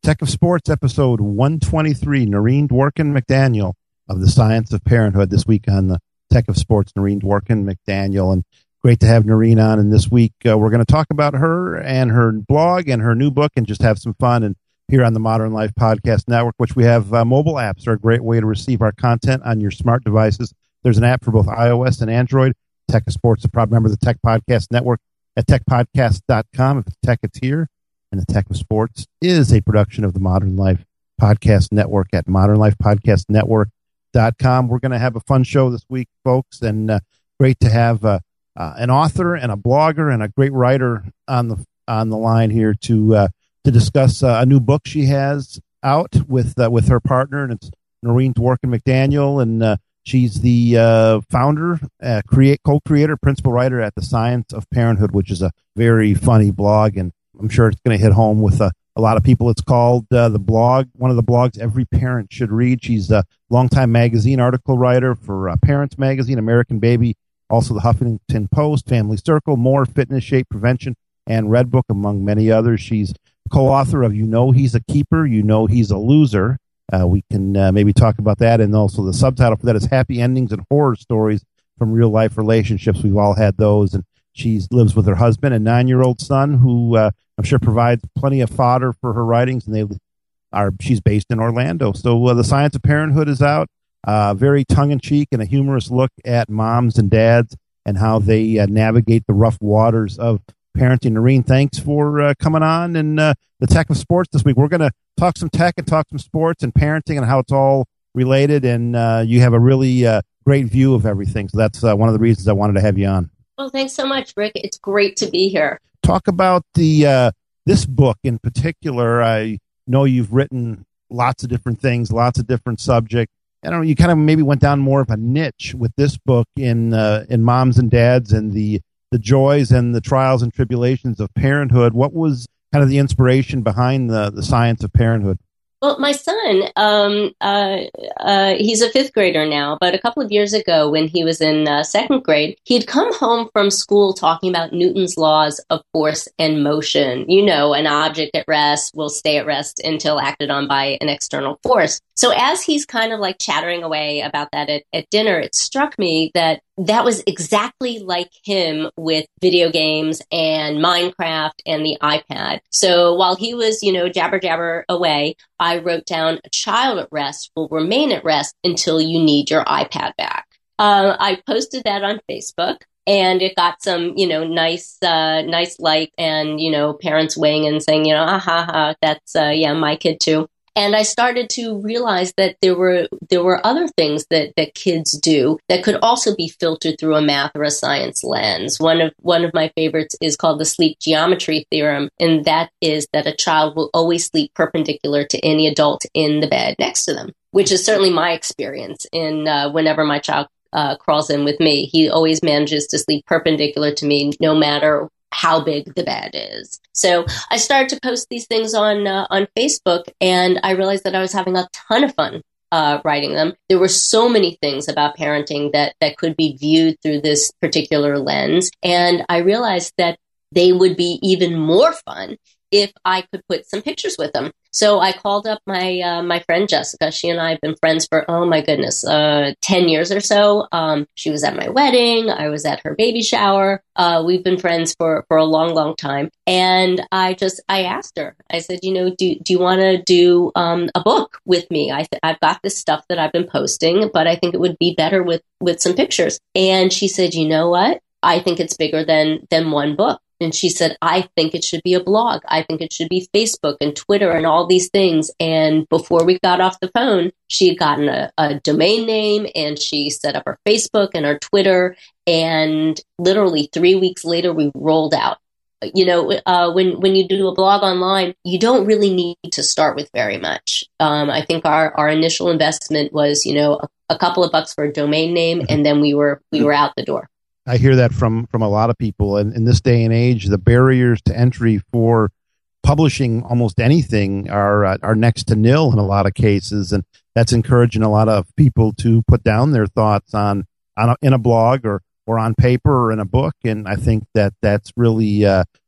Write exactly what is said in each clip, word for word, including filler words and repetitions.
Tech of Sports, episode one twenty-three. Noreen Dworkin McDaniel of the Science of Parenthood. This week on the Tech of Sports, Noreen Dworkin McDaniel. And great to have Noreen on. And this week, uh, we're going to talk about her and her blog and her new book and just have some fun. And here on the Modern Life Podcast Network, which we have uh, mobile apps, are a great way to receive our content on your smart devices. There's an app for both iOS and Android. Tech of Sports, a proud member of the Tech Podcast Network at tech podcast dot com. If it's tech, it's here. And the Tech of Sports is a production of the Modern Life Podcast Network at modern life podcast network dot com. We're going to have a fun show this week, folks, and uh, great to have uh, uh, an author and a blogger and a great writer on the on the line here to uh, to discuss uh, a new book she has out with uh, with her partner, and it's Noreen Dworkin McDaniel, and uh, she's the uh, founder, uh, create co-creator, principal writer at the Science of Parenthood, which is a very funny blog, and I'm sure it's going to hit home with uh, a lot of people. It's called uh, the blog, one of the blogs every parent should read. She's a longtime magazine article writer for uh, Parents Magazine, American Baby, also the Huffington Post, Family Circle, More, Fitness, Shape, Prevention, and Redbook, among many others. She's co-author of You Know He's a Keeper, You Know He's a Loser. Uh, we can uh, maybe talk about that. And also the subtitle for that is Happy Endings and Horror Stories from Real Life Relationships. We've all had those. And she lives with her husband and nine-year-old son, who uh, I'm sure provides plenty of fodder for her writings. And they are she's based in Orlando. So uh, the Science of Parenthood is out. Uh, very tongue-in-cheek and a humorous look at moms and dads and how they uh, navigate the rough waters of parenting. Noreen, thanks for uh, coming on and uh, the Tech of Sports this week. We're going to talk some tech and talk some sports and parenting and how it's all related. And uh, you have a really uh, great view of everything. So that's uh, one of the reasons I wanted to have you on. Well, thanks so much, Rick. It's great to be here. Talk about the uh, this book in particular. I know you've written lots of different things, lots of different subjects. I don't know, you kind of maybe went down more of a niche with this book in uh, in moms and dads and the the joys and the trials and tribulations of parenthood. What was kind of the inspiration behind the, the Science of Parenthood? Well, my son, um, uh, uh, he's a fifth grader now, but a couple of years ago when he was in uh, second grade, he'd come home from school talking about Newton's laws of force and motion. You know, an object at rest will stay at rest until acted on by an external force. So as he's kind of like chattering away about that at, at dinner, it struck me that that was exactly like him with video games and Minecraft and the iPad. So while he was, you know, jabber jabber away, I wrote down a child at rest will remain at rest until you need your iPad back. Uh, I posted that on Facebook. And it got some, you know, nice, uh, nice like, and, you know, parents weighing in saying, you know, ah, ha, ha, that's, uh, yeah, my kid too. And I started to realize that there were there were other things that, that kids do that could also be filtered through a math or a science lens. One of one of my favorites is called the sleep geometry theorem, and that is that a child will always sleep perpendicular to any adult in the bed next to them, which is certainly my experience in uh, whenever my child uh, crawls in with me. He always manages to sleep perpendicular to me, no matter how big the bed is. So I started to post these things on uh, on Facebook, and I realized that I was having a ton of fun uh, writing them. There were so many things about parenting that that could be viewed through this particular lens, and I realized that they would be even more fun if I could put some pictures with them. So I called up my uh, my friend Jessica. She and I have been friends for, oh my goodness, uh, ten years or so. Um, she was at my wedding. I was at her baby shower. Uh, we've been friends for, for a long, long time. And I just, I asked her, I said, you know, do, do you want to do um, a book with me? I th- I've got this stuff that I've been posting, but I think it would be better with, with some pictures. And she said, you know what? I think it's bigger than, than one book. And she said, I think it should be a blog. I think it should be Facebook and Twitter and all these things. And before we got off the phone, she had gotten a, a domain name and she set up her Facebook and her Twitter. And literally three weeks later, we rolled out. You know, uh, when, when you do a blog online, you don't really need to start with very much. Um, I think our, our initial investment was, you know, a, a couple of bucks for a domain name, and then we were we were out the door. I hear that from, from a lot of people. And in this day and age, the barriers to entry for publishing almost anything are uh, are next to nil in a lot of cases. And that's encouraging a lot of people to put down their thoughts on, on a, in a blog or, or on paper or in a book. And I think that that's really uh,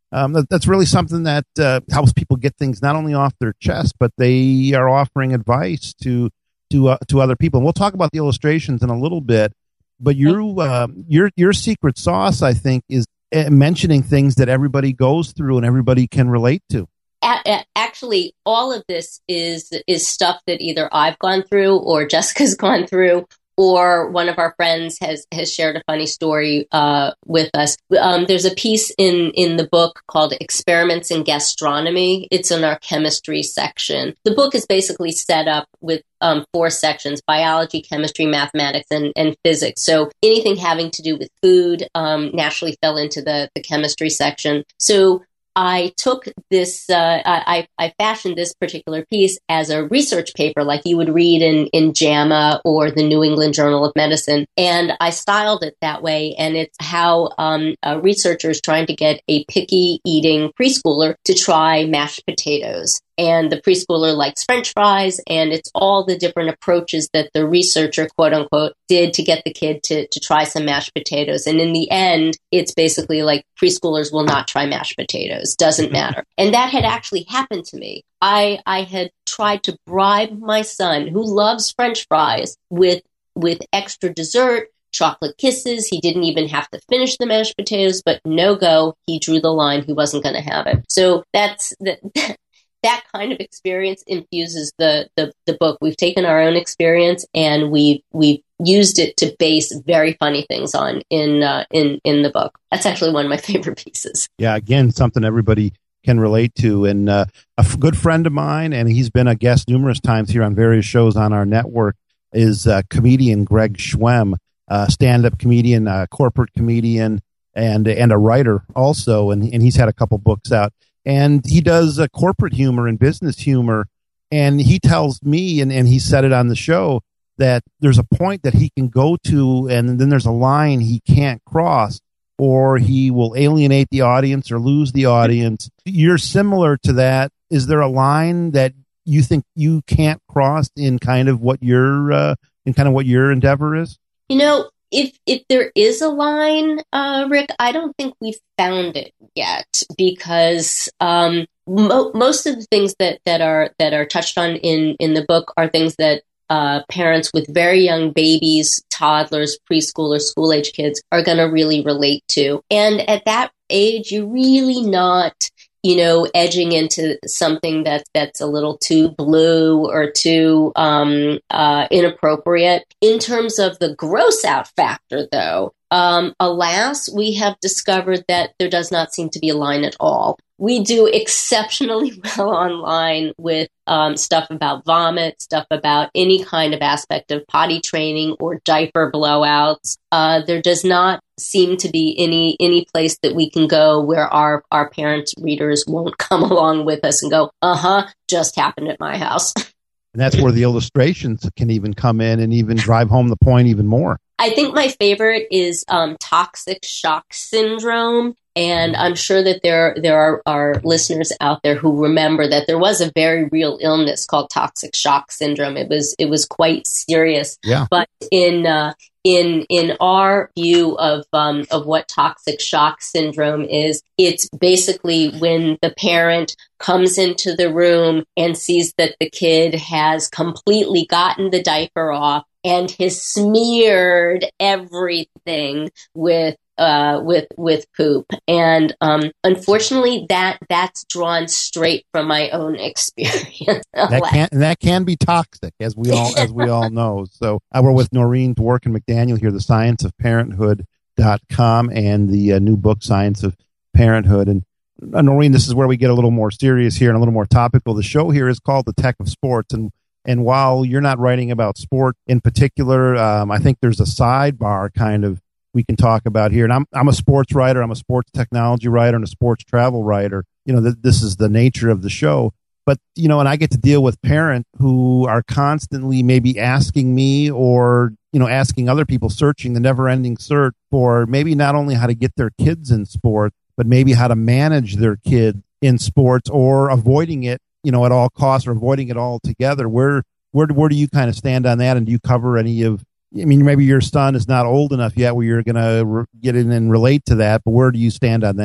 um, that, that's really something that uh, helps people get things not only off their chest, but they are offering advice to to uh, to other people. And we'll talk about the illustrations in a little bit. But your uh, your your secret sauce, I think, is mentioning things that everybody goes through and everybody can relate to. Actually, all of this is is stuff that either I've gone through or Jessica's gone through, or one of our friends has, has shared a funny story uh, with us. Um, there's a piece in, in the book called Experiments in Gastronomy. It's in our chemistry section. The book is basically set up with um, four sections: biology, chemistry, mathematics, and, and physics. So anything having to do with food um, naturally fell into the, the chemistry section. So I took this, uh, I, I fashioned this particular piece as a research paper like you would read in, in JAMA or the New England Journal of Medicine. And I styled it that way. And it's how um, a researcher is trying to get a picky eating preschooler to try mashed potatoes. And the preschooler likes French fries, and it's all the different approaches that the researcher, quote unquote, did to get the kid to, to try some mashed potatoes. And in the end, it's basically like preschoolers will not try mashed potatoes. Doesn't matter. And that had actually happened to me. I, I had tried to bribe my son, who loves French fries, with, with extra dessert, chocolate kisses. He didn't even have to finish the mashed potatoes, but no go. He drew the line. He wasn't going to have it. So that's the, that kind of experience infuses the, the, the book. We've taken our own experience and we've, we've used it to base very funny things on in, uh, in, in the book. That's actually one of my favorite pieces. Yeah. Again, something everybody can relate to. And uh, a f- good friend of mine, and he's been a guest numerous times here on various shows on our network, is uh, comedian Greg Schwem, uh, stand-up comedian, uh, corporate comedian, and, and a writer also. And, and he's had a couple books out. And he does uh, corporate humor and business humor. And he tells me, and, and he said it on the show, that there's a point that he can go to, and then there's a line he can't cross, or he will alienate the audience or lose the audience. You're similar to that. Is there a line that you think you can't cross in kind of what your uh, in kind of what your endeavor is? You know, if if there is a line, uh, Rick, I don't think we've found it yet, because um, mo- most of the things that, that are that are touched on in, in the book are things that uh, parents with very young babies, toddlers, preschoolers, school-age kids are going to really relate to. And at that age, you're really not, you know, edging into something that that's a little too blue or too um, uh, inappropriate. In terms of the gross out factor, though, um, alas, we have discovered that there does not seem to be a line at all. We do exceptionally well online with um, stuff about vomit, stuff about any kind of aspect of potty training or diaper blowouts. Uh, there does not seem to be any any place that we can go where our, our parents, readers won't come along with us and go, uh-huh, just happened at my house. And that's where the illustrations can even come in and even drive home the point even more. I think my favorite is um, toxic shock syndrome. And I'm sure that there there are, are listeners out there who remember that there was a very real illness called toxic shock syndrome. It was it was quite serious. Yeah. But in uh, in in our view of um, of what toxic shock syndrome is, it's basically when the parent comes into the room and sees that the kid has completely gotten the diaper off and has smeared everything with Uh, with with poop, and um, unfortunately, that that's drawn straight from my own experience. that can and that can be toxic, as we all as we all know. So uh, we're with Noreen Dworkin McDaniel here, the science of parenthood dot com, and the uh, new book, Science of Parenthood. And uh, Noreen, this is where we get a little more serious here and a little more topical. The show here is called The Tech of Sports, and and while you're not writing about sport in particular, um, I think there's a sidebar kind of we can talk about here. And I'm I'm a sports writer, I'm a sports technology writer, and a sports travel writer. You know, th- this is the nature of the show. But, you know, and I get to deal with parents who are constantly maybe asking me or, you know, asking other people, searching the never-ending search for maybe not only how to get their kids in sport, but maybe how to manage their kid in sports, or avoiding it, you know, at all costs, or avoiding it altogether. Where where where do you kind of stand on that? And do you cover any of, I mean, maybe your son is not old enough yet where you're going to re- get in and relate to that, but where do you stand on that?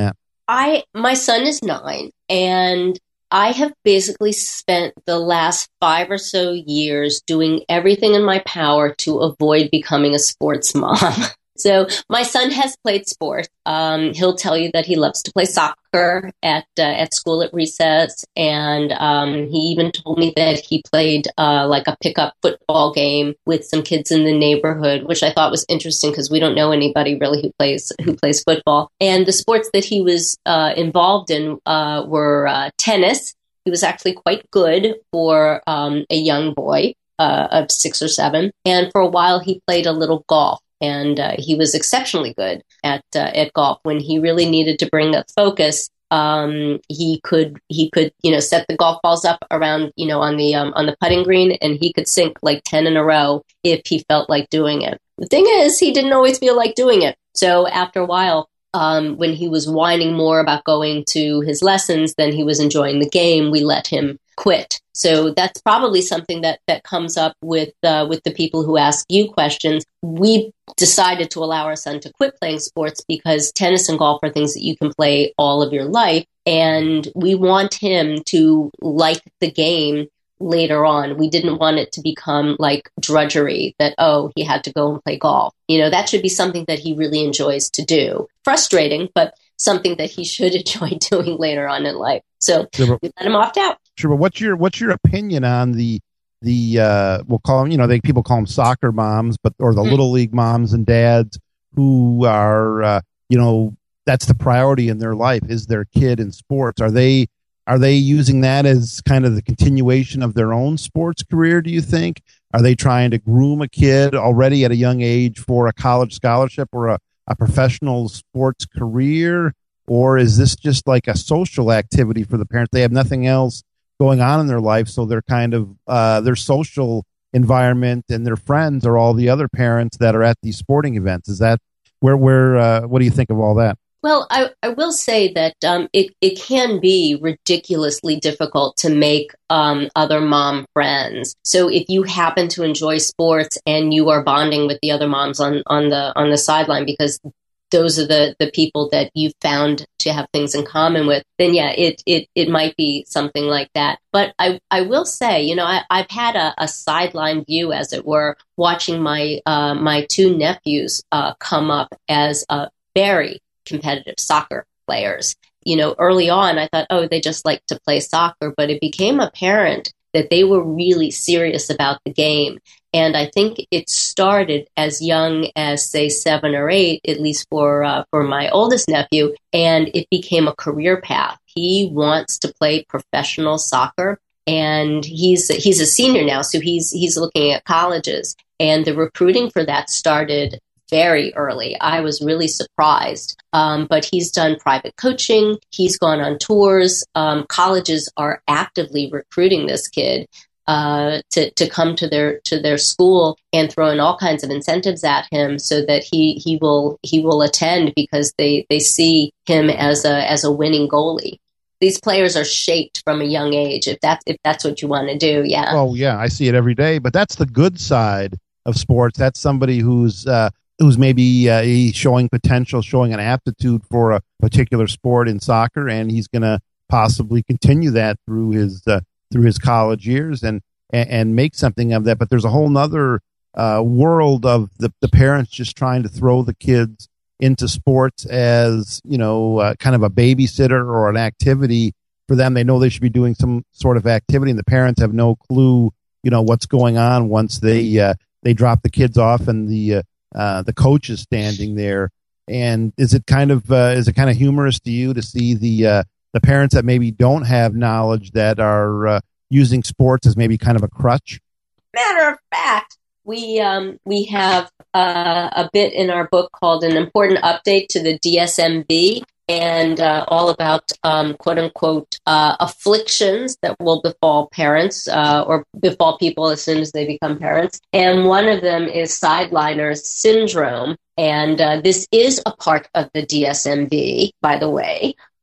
I my son is nine, and I have basically spent the last five or so years doing everything in my power to avoid becoming a sports mom. So my son has played sports. Um, he'll tell you that he loves to play soccer at uh, at school at recess, and um, he even told me that he played uh, like a pickup football game with some kids in the neighborhood, which I thought was interesting because we don't know anybody really who plays who plays football. And the sports that he was uh, involved in uh, were uh, tennis. He was actually quite good for um, a young boy uh, of six or seven, and for a while he played a little golf. And uh, he was exceptionally good at uh, at golf. When he really needed to bring up focus, um, he could he could you know set the golf balls up around you know on the um, on the putting green, and he could sink like ten in a row if he felt like doing it. The thing is, he didn't always feel like doing it. So after a while, um, when he was whining more about going to his lessons than he was enjoying the game, we let him quit. So that's probably something that, that comes up with uh, with the people who ask you questions. We decided to allow our son to quit playing sports because tennis and golf are things that you can play all of your life. And we want him to like the game later on. We didn't want it to become like drudgery that, oh, he had to go and play golf. You know, that should be something that he really enjoys to do. Frustrating, but something that he should enjoy doing later on in life. So sure, but, we let him opt out. Sure, but what's your what's your opinion on the the uh, we'll call them, you know, they people call them soccer moms, but or the mm. little league moms and dads who are uh, you know, that's the priority in their life is their kid in sports. Are they are they using that as kind of the continuation of their own sports career? Do you think? Are they trying to groom a kid already at a young age for a college scholarship or a, a professional sports career? Or is this just like a social activity for the parents? They have nothing else going on in their life, so they're kind of uh, their social environment and their friends are all the other parents that are at these sporting events. Is that where? Where? Uh, what do you think of all that? Well, I, I will say that um, it it can be ridiculously difficult to make um, other mom friends. So if you happen to enjoy sports and you are bonding with the other moms on on the on the sideline because those are the, the people that you've found to have things in common with, then yeah, it, it, it might be something like that. But I, I will say, you know, I, I've had a, a sideline view, as it were, watching my, uh, my two nephews uh, come up as uh, very competitive soccer players. You know, early on, I thought, oh, they just like to play soccer, but it became apparent that they were really serious about the game. And I think it started as young as, say, seven or eight, at least for uh, for my oldest nephew, and it became a career path. He wants to play professional soccer, and he's he's a senior now, so he's he's looking at colleges. And the recruiting for that started very early. I was really surprised. Um, but he's done private coaching. He's gone on tours. Um, colleges are actively recruiting this kid uh, to to come to their to their school and throwing all kinds of incentives at him so that he he will he will attend because they they see him as a as a winning goalie. These players are shaped from a young age. If that's if that's what you want to do, yeah. Oh yeah, I see it every day. But that's the good side of sports. That's somebody who's uh, who's maybe uh, he's showing potential, showing an aptitude for a particular sport in soccer, and he's going to possibly continue that through his uh, through his college years and, and and make something of that. But there's a whole nother uh, world of the, the parents just trying to throw the kids into sports as, you know, uh, kind of a babysitter or an activity for them. They know they should be doing some sort of activity, and the parents have no clue, you know, what's going on once they uh, they drop the kids off and the uh, uh, the coach is standing there. And is it kind of uh, is it kind of humorous to you to see the uh, the parents that maybe don't have knowledge that are uh, using sports as maybe kind of a crutch? Matter of fact, we um, we have uh, a bit in our book called An Important Update to the D S M V, and uh, all about um, quote unquote uh, afflictions that will befall parents uh, or befall people as soon as they become parents. And one of them is sideliner syndrome. And uh, this is a part of the D S M V, by the way.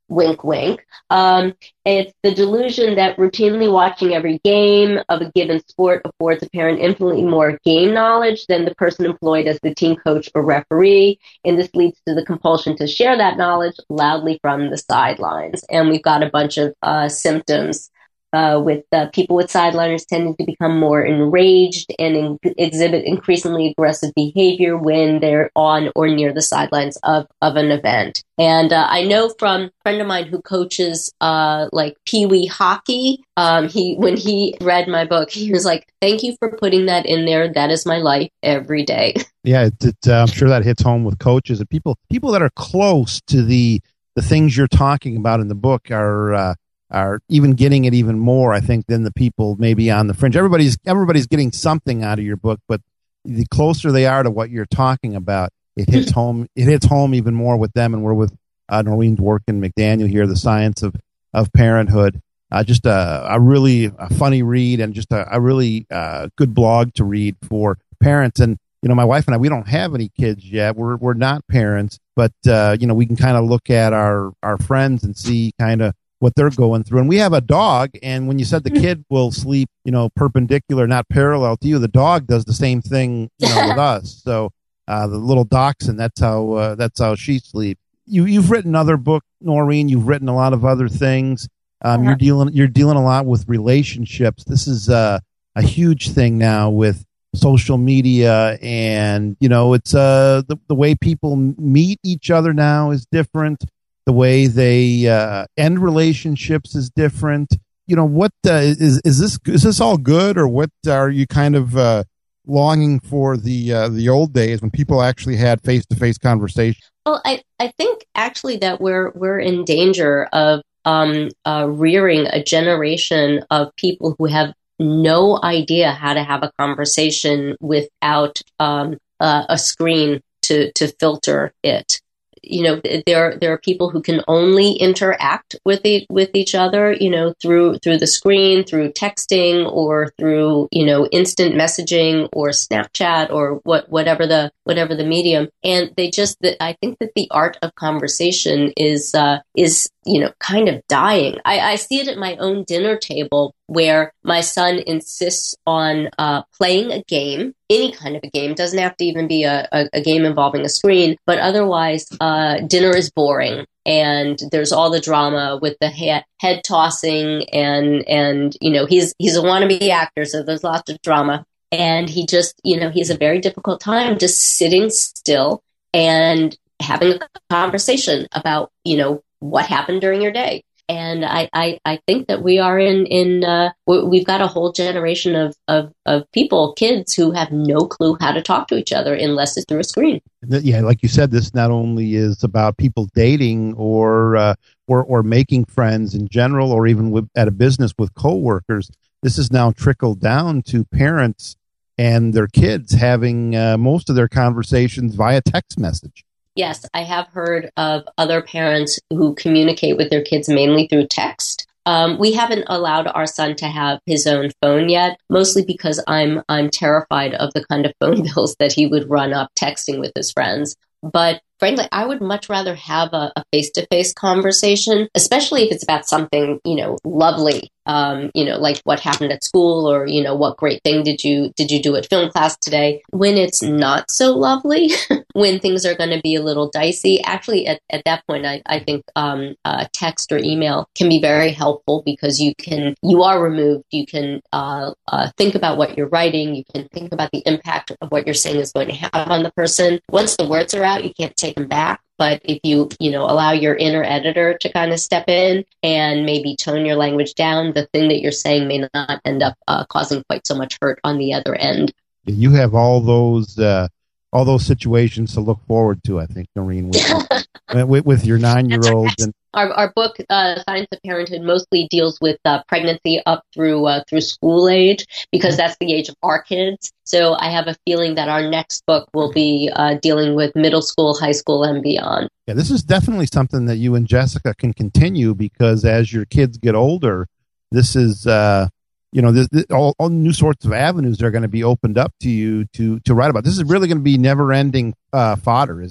wink, wink. Um, it's the delusion that routinely watching every game of a given sport affords a parent infinitely more game knowledge than the person employed as the team coach or referee, and this leads to the compulsion to share that knowledge loudly from the sidelines. And we've got a bunch of uh, symptoms Uh, with uh, people with sideliners tending to become more enraged and in- exhibit increasingly aggressive behavior when they're on or near the sidelines of, of an event. And uh, I know from a friend of mine who coaches uh, like peewee hockey, um, he when he read my book, he was like, "Thank you for putting that in there. That is my life every day." Yeah, it, it, uh, I'm sure that hits home with coaches and people people that are close to the the things you're talking about in the book are. Uh, are even getting it even more, I think, than the people maybe on the fringe. Everybody's everybody's getting something out of your book, but the closer they are to what you're talking about, it hits home. It hits home even more with them. And we're with uh, Noreen Dworkin McDaniel here, The Science of of Parenthood. Uh, just a, a really a funny read and just a, a really uh, good blog to read for parents. And you know, my wife and I, we don't have any kids yet. We're we're not parents, but uh, you know, we can kind of look at our our friends and see kind of what they're going through. And we have a dog, and when you said the kid will sleep, you know, perpendicular, not parallel to you, the dog does the same thing, you know, with us. So uh, the little dachshund, that's how uh, that's how she sleeps. You you've written other books, Noreen. You've written a lot of other things. Um, uh-huh. You're dealing you're dealing a lot with relationships. This is uh, a huge thing now with social media, and you know, it's uh the, the way people meet each other now is different. The way they uh, end relationships is different. You know, what uh, is is this? Is this all good, or what are you kind of uh, longing for the uh, the old days when people actually had face to face conversations? Well, I, I think actually that we're we're in danger of um, uh, rearing a generation of people who have no idea how to have a conversation without um, uh, a screen to to filter it. You know, there there are people who can only interact with the, with each other, you know, through through the screen, through texting, or through, you know, instant messaging or Snapchat or what whatever the whatever the medium. And they just that I think that the art of conversation is uh, is you know kind of dying. I, I see it at my own dinner table where my son insists on uh, playing a game. Any kind of a game, doesn't have to even be a, a, a game involving a screen, but otherwise uh, dinner is boring and there's all the drama with the head, head tossing and, and, you know, he's, he's a wannabe actor, so there's lots of drama. And he just, you know, he has a very difficult time just sitting still and having a conversation about, you know, what happened during your day. And I, I, I think that we are in, in uh, we've got a whole generation of, of, of people, kids, who have no clue how to talk to each other unless it's through a screen. Yeah, like you said, this not only is about people dating or uh, or, or making friends in general, or even with, at a business with coworkers. This is now trickled down to parents and their kids having uh, most of their conversations via text message. Yes, I have heard of other parents who communicate with their kids mainly through text. Um, we haven't allowed our son to have his own phone yet, mostly because I'm I'm terrified of the kind of phone bills that he would run up texting with his friends. But frankly, I would much rather have a, a face-to-face conversation, especially if it's about something, you know, lovely, um, you know, like what happened at school, or, you know, what great thing did you did you do at film class today? When it's not so lovely, when things are going to be a little dicey, actually, at, at that point, I, I think um, uh, text or email can be very helpful because you can you are removed. You can uh, uh, think about what you're writing. You can think about the impact of what you're saying is going to have on the person. Once the words are out, you can't take them back. But if you, you know, allow your inner editor to kind of step in and maybe tone your language down, the thing that you're saying may not end up uh, causing quite so much hurt on the other end. You have all those uh, all those situations to look forward to, I think, Noreen, with, with, with your nine-year-old. And Our, our book, uh, Science of Parenthood, mostly deals with uh, pregnancy up through uh, through school age, because that's the age of our kids. So I have a feeling that our next book will be uh, dealing with middle school, high school, and beyond. Yeah, this is definitely something that you and Jessica can continue, because as your kids get older, this is, uh, you know, this, this, all, all new sorts of avenues are going to be opened up to you to to write about. This is really going to be never-ending uh, fodder, isn't it?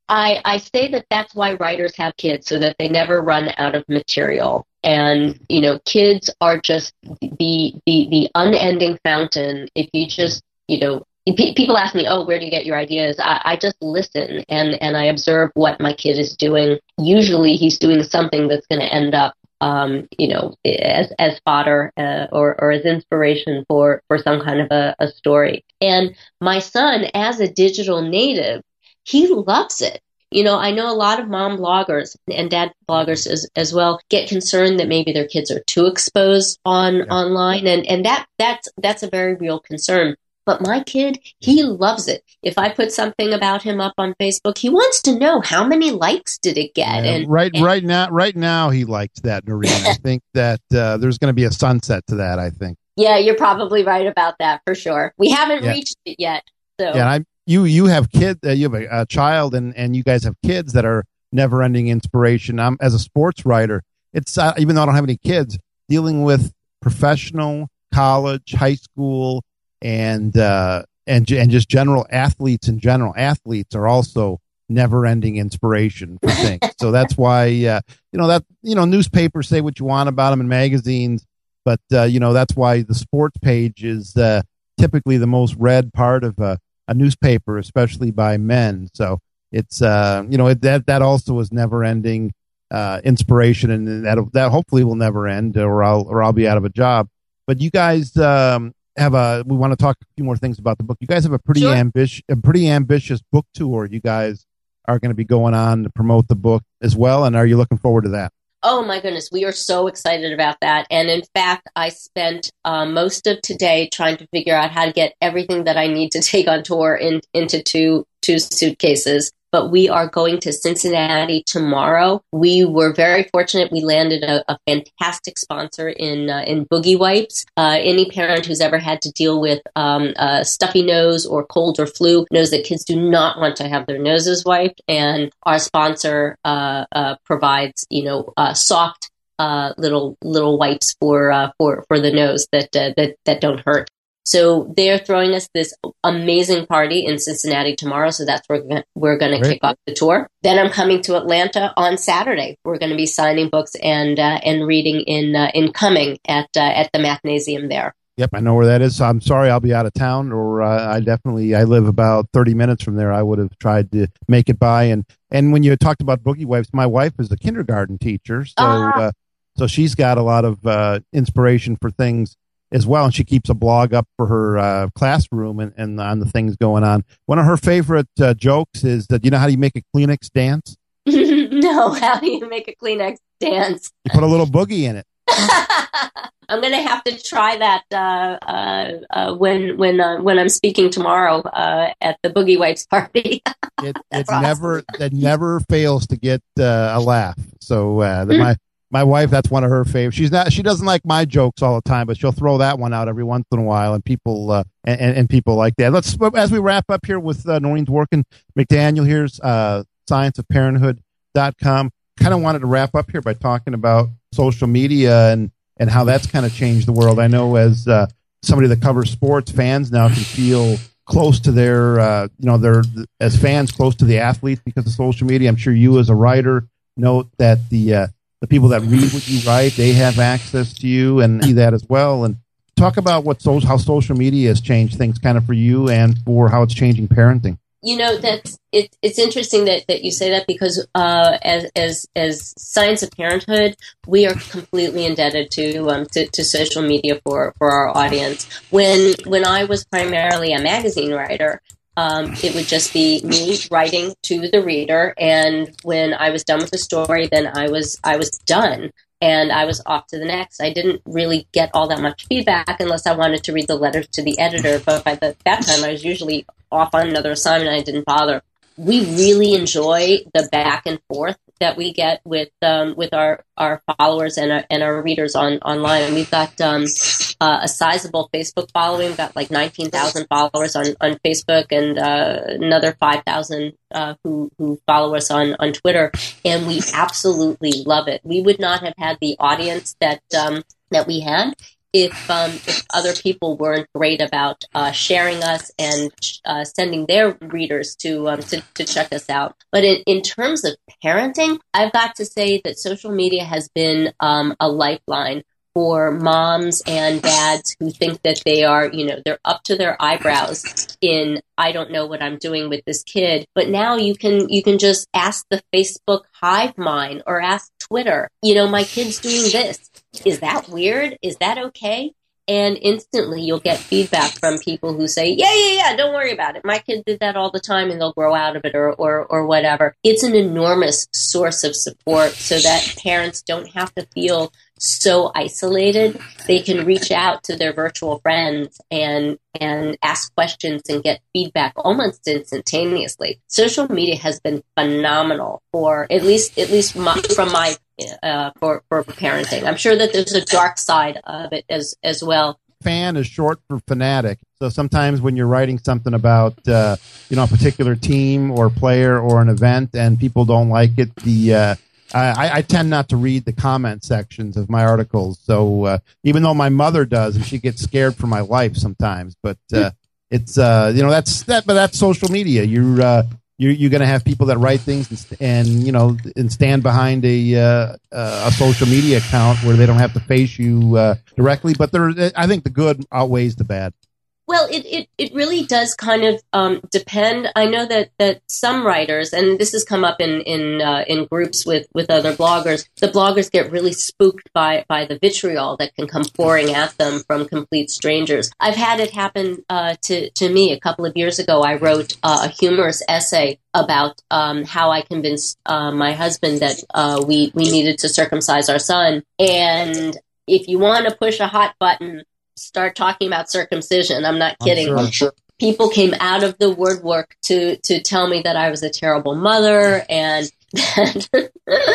I, I say that that's why writers have kids, so that they never run out of material. And, you know, kids are just the, the, the unending fountain. If you just, you know, people ask me, oh, where do you get your ideas? I, I just listen and, and I observe what my kid is doing. Usually he's doing something that's going to end up, um, you know, as, as fodder uh, or, or as inspiration for, for some kind of a, a story. And my son, as a digital native, he loves it. You know, I know a lot of mom bloggers and dad bloggers as, as well get concerned that maybe their kids are too exposed on yeah. online. And, and that that's that's a very real concern. But my kid, he loves it. If I put something about him up on Facebook, he wants to know how many likes did it get. Yeah, and right, and, right now, right now, he likes that, Noreen. I think that uh, there's going to be a sunset to that. I think. Yeah, you're probably right about that for sure. We haven't yeah. reached it yet. So yeah, I, you you have kid, uh, you have a, a child, and, and you guys have kids that are never-ending inspiration. I'm as a sports writer. It's uh, even though I don't have any kids, dealing with professional, college, high school. And uh, and and just general athletes in general. Athletes are also never-ending inspiration for things. So that's why uh, you know that you know newspapers say what you want about them in magazines, but uh, you know that's why the sports page is uh, typically the most read part of a, a newspaper, especially by men. So it's uh, you know it, that that also is never-ending uh, inspiration, and that that hopefully will never end, or I'll or I'll be out of a job. But you guys. Um, have a we want to talk a few more things about the book. You guys have a pretty sure. ambitious a pretty ambitious book tour you guys are going to be going on to promote the book as well, and are you looking forward to that? Oh my goodness, we are so excited about that. And in fact, I spent uh, most of today trying to figure out how to get everything that I need to take on tour in, into two two suitcases. But we are going to Cincinnati tomorrow. We were very fortunate. We landed a, a fantastic sponsor in uh, in Boogie Wipes. Uh, any parent who's ever had to deal with um, a stuffy nose or cold or flu knows that kids do not want to have their noses wiped. And our sponsor uh, uh, provides, you know, uh, soft uh, little little wipes for uh, for for the nose that uh, that that don't hurt. So they're throwing us this amazing party in Cincinnati tomorrow. So that's where we're going to kick off the tour. Then I'm coming to Atlanta on Saturday. We're going to be signing books and uh, and reading in uh, in Cumming at uh, at the Mathnasium there. Yep, I know where that is. So I'm sorry I'll be out of town, or uh, I definitely I live about thirty minutes from there. I would have tried to make it by. And and when you talked about Boogie Wipes, my wife is a kindergarten teacher, so uh, uh, so she's got a lot of uh, inspiration for things as well, and she keeps a blog up for her uh, classroom and, and on the things going on. One of her favorite uh, jokes is that, you know how do you make a Kleenex dance? No, how do you make a Kleenex dance? You put a little boogie in it. I'm going to have to try that uh, uh, uh, when when uh, when I'm speaking tomorrow uh, at the Boogie Wipes party. it it awesome. never it never fails to get uh, a laugh. So uh, the, my. My wife, that's one of her favorites. She's not. She doesn't like my jokes all the time, but she'll throw that one out every once in a while, and people uh, and, and people like that. Let's as we wrap up here with uh, Noreen Dworkin McDaniel. Here's uh, science of parenthood dot com. Kind of wanted to wrap up here by talking about social media and and how that's kind of changed the world. I know as uh, somebody that covers sports, fans now can feel close to their uh, you know they're as fans close to the athletes because of social media. I'm sure you as a writer note that the uh, the people that read what you write, they have access to you and see that as well. And talk about what so, how social media has changed things kind of for you and for how it's changing parenting. You know, that's it, it's interesting that, that you say that because uh, as as as Science of Parenthood, we are completely indebted to um to, to social media for, for our audience. When when I was primarily a magazine writer, Um, it would just be me writing to the reader, and when I was done with the story, then I was I was done, and I was off to the next. I didn't really get all that much feedback unless I wanted to read the letters to the editor, but by the, that time I was usually off on another assignment and I didn't bother. We really enjoy the back and forth that we get with um, with our, our followers and our, and our readers on online. And we've got um, uh, a sizable Facebook following. We've got like nineteen thousand followers on, on Facebook and uh, another five thousand uh, who, who follow us on, on Twitter. And we absolutely love it. We would not have had the audience that um, that we had if um, if other people weren't great about uh, sharing us and uh, sending their readers to, um, to to check us out. But in, in terms of parenting, I've got to say that social media has been um, a lifeline for moms and dads who think that they are, you know, they're up to their eyebrows in, I don't know what I'm doing with this kid. But now you can, you can just ask the Facebook hive mind or ask Twitter, you know, my kid's doing this. Is that weird? Is that okay? And instantly you'll get feedback from people who say, yeah, yeah, yeah, don't worry about it. My kid did that all the time, and they'll grow out of it or, or, or whatever. It's an enormous source of support so that parents don't have to feel so isolated. They can reach out to their virtual friends and and ask questions and get feedback almost instantaneously. Social media has been phenomenal for at least at least my, from my uh, for for parenting. I'm sure that there's a dark side of it as as well. Fan is short for fanatic. So sometimes when you're writing something about uh, you know a particular team or player or an event and people don't like it, the uh, I, I tend not to read the comment sections of my articles. So uh, even though my mother does, and she gets scared for my life sometimes, but uh, it's uh, you know that's that. But that's social media. You're uh, you're, you're going to have people that write things and, and you know and stand behind a uh, a social media account where they don't have to face you uh, directly. But there, I think the good outweighs the bad. Well, it, it, it really does kind of um, depend. I know that, that some writers, and this has come up in in uh, in groups with, with other bloggers, the bloggers get really spooked by, by the vitriol that can come pouring at them from complete strangers. I've had it happen uh, to, to me. A couple of years ago, I wrote uh, a humorous essay about um, how I convinced uh, my husband that uh, we, we needed to circumcise our son. And if you want to push a hot button, start talking about circumcision. I'm not kidding. I'm sure, I'm sure. People came out of the woodwork to, to tell me that I was a terrible mother and that,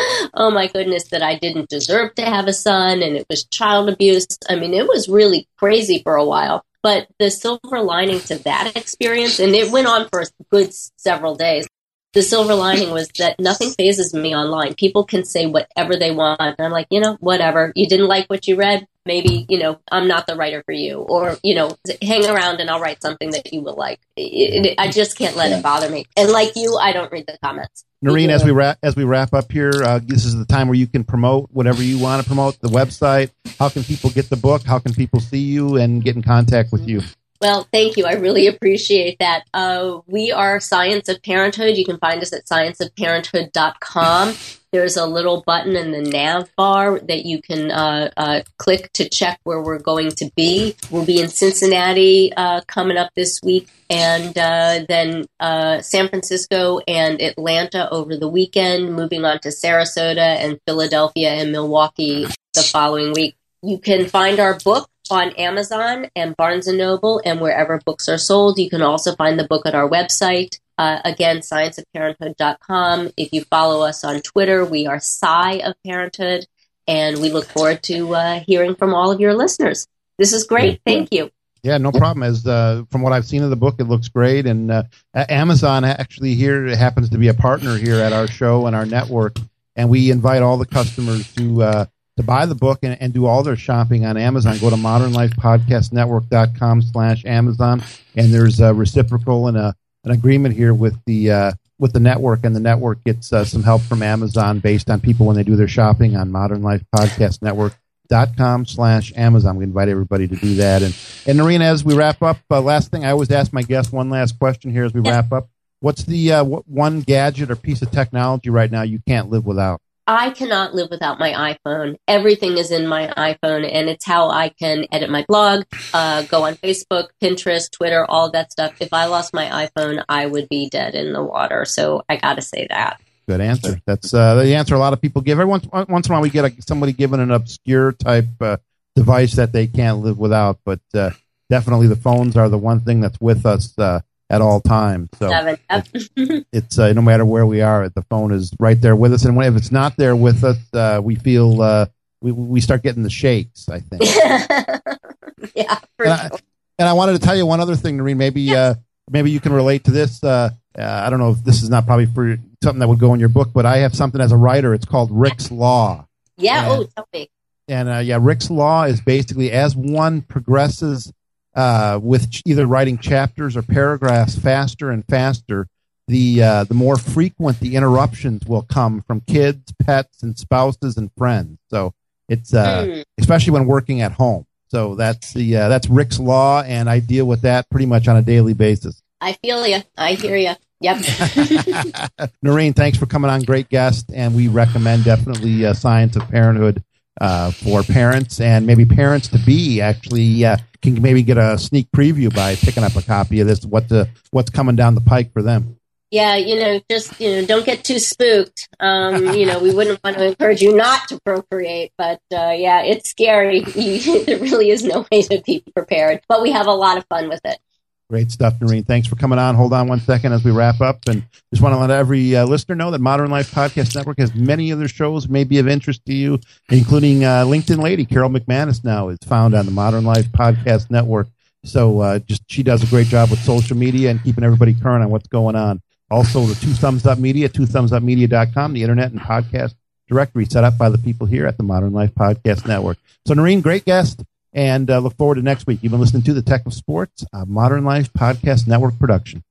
oh my goodness, that I didn't deserve to have a son and it was child abuse. I mean, it was really crazy for a while. But the silver lining to that experience, and it went on for a good several days, the silver lining was that nothing phases me online. People can say whatever they want. And I'm like, you know, whatever. You didn't like what you read? Maybe, you know, I'm not the writer for you. Or, you know, hang around and I'll write something that you will like. It, it, I just can't let it bother me. And like you, I don't read the comments. Noreen, as we wrap as we wrap up here, uh, this is the time where you can promote whatever you want to promote, the website. How can people get the book? How can people see you and get in contact with you? Well, thank you. I really appreciate that. Uh, we are Science of Parenthood. You can find us at science of parenthood dot com. There's a little button in the nav bar that you can uh, uh, click to check where we're going to be. We'll be in Cincinnati uh, coming up this week, and uh, then uh, San Francisco and Atlanta over the weekend, moving on to Sarasota and Philadelphia and Milwaukee the following week. You can find our book on Amazon and Barnes and Noble and wherever books are sold. You can also find the book at our website. Uh, again, science of parenthood dot com. If you follow us on Twitter, we are Sci of Parenthood, and we look forward to uh, hearing from all of your listeners. This is great. Thank you. Yeah, no problem. As uh, from what I've seen of the book, it looks great. And uh, Amazon actually here happens to be a partner here at our show and our network, and we invite all the customers to uh, to buy the book and, and do all their shopping on Amazon. Go to modern life podcast network dot com slash Amazon, and there's a reciprocal and a an agreement here with the uh, with the network, and the network gets uh, some help from Amazon based on people when they do their shopping on modern life podcast network dot com slash Amazon. We invite everybody to do that. And and Noreen, as we wrap up, uh, last thing I always ask my guests, one last question here as we wrap up. What's the uh, what one gadget or piece of technology right now you can't live without? I cannot live without my iPhone. Everything is in my iPhone, and it's how I can edit my blog, uh, go on Facebook, Pinterest, Twitter, all that stuff. If I lost my iPhone, I would be dead in the water. So I got to say that. Good answer. That's uh, the answer a lot of people give. Every once, once in a while, we get a, somebody giving an obscure type uh, device that they can't live without. But uh, definitely the phones are the one thing that's with us uh, at all times. So it's, it's uh, no matter where we are, the phone is right there with us. And when, if it's not there with us, uh, we feel uh, we we start getting the shakes, I think. Yeah, for and, sure. I, and I wanted to tell you one other thing, Noreen. Maybe yes. uh, maybe you can relate to this. Uh, uh, I don't know if this is not probably for something that would go in your book, but I have something as a writer. It's called Rick's Law. Yeah. And, oh, tell me. And uh, yeah, Rick's Law is basically as one progresses uh, with ch- either writing chapters or paragraphs faster and faster, the uh, the more frequent the interruptions will come from kids, pets, and spouses and friends. So it's uh, mm. especially when working at home. So that's the uh, that's Rick's Law, and I deal with that pretty much on a daily basis. I feel you. I hear you. Yep. Noreen, thanks for coming on. Great guest, and we recommend definitely uh, Science of Parenthood uh, for parents and maybe parents to be. Actually, uh, can maybe get a sneak preview by picking up a copy of this. What the what's coming down the pike for them? Yeah, you know, just, you know, don't get too spooked. Um, you know, we wouldn't want to encourage you not to procreate, but, uh, yeah, it's scary. There really is no way to be prepared, but we have a lot of fun with it. Great stuff, Noreen. Thanks for coming on. Hold on one second as we wrap up. And just want to let every uh, listener know that Modern Life Podcast Network has many other shows may be of interest to you, including uh, LinkedIn lady Carol McManus now is found on the Modern Life Podcast Network. So uh, just she does a great job with social media and keeping everybody current on what's going on. Also, the Two Thumbs Up Media, two thumbs up media dot com, the internet and podcast directory set up by the people here at the Modern Life Podcast Network. So, Noreen, great guest, and uh, look forward to next week. You've been listening to The Tech of Sports, a Modern Life Podcast Network production.